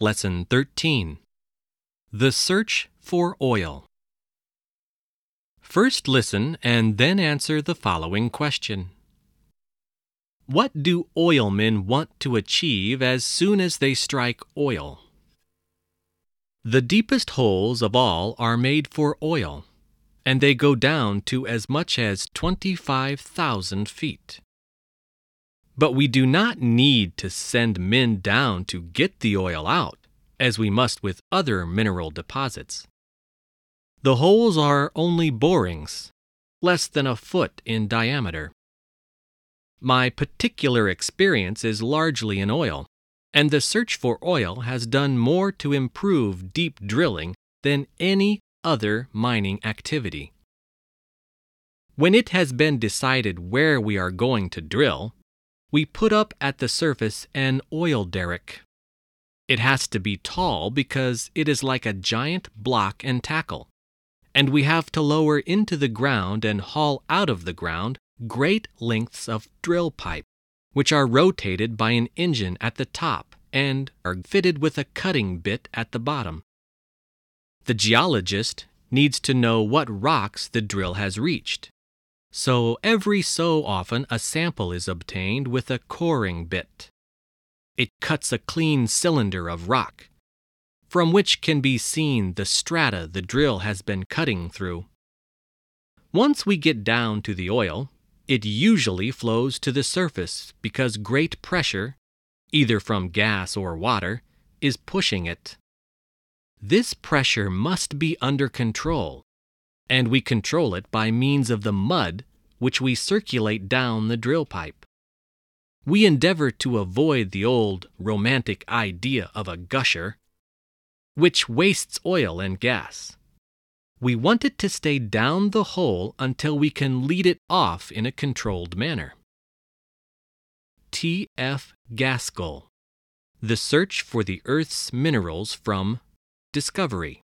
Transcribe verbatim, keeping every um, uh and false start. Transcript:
Lesson thirteen. The Search for Oil. First listen and then answer the following question. What do oilmen want to achieve as soon as they strike oil? The deepest holes of all are made for oil, and they go down to as much as twenty-five thousand feet. But we do not need to send men down to get the oil out, as we must with other mineral deposits. The holes are only borings, less than a foot in diameter. My particular experience is largely in oil, and the search for oil has done more to improve deep drilling than any other mining activity. When it has been decided where we are going to drill, we put up at the surface an oil derrick. It has to be tall because it is like a giant block and tackle, and we have to lower into the ground and haul out of the ground great lengths of drill pipe, which are rotated by an engine at the top and are fitted with a cutting bit at the bottom. The geologist needs to know what rocks the drill has reached, so every so often a sample is obtained with a coring bit. It cuts a clean cylinder of rock, from which can be seen the strata the drill has been cutting through. Once we get down to the oil, it usually flows to the surface because great pressure, either from gas or water, is pushing it. This pressure must be under control, and we control it by means of the mud which we circulate down the drill pipe. We endeavor to avoid the old romantic idea of a gusher, which wastes oil and gas. We want it to stay down the hole until we can lead it off in a controlled manner. T F Gaskell, The Search for the Earth's Minerals from Discovery.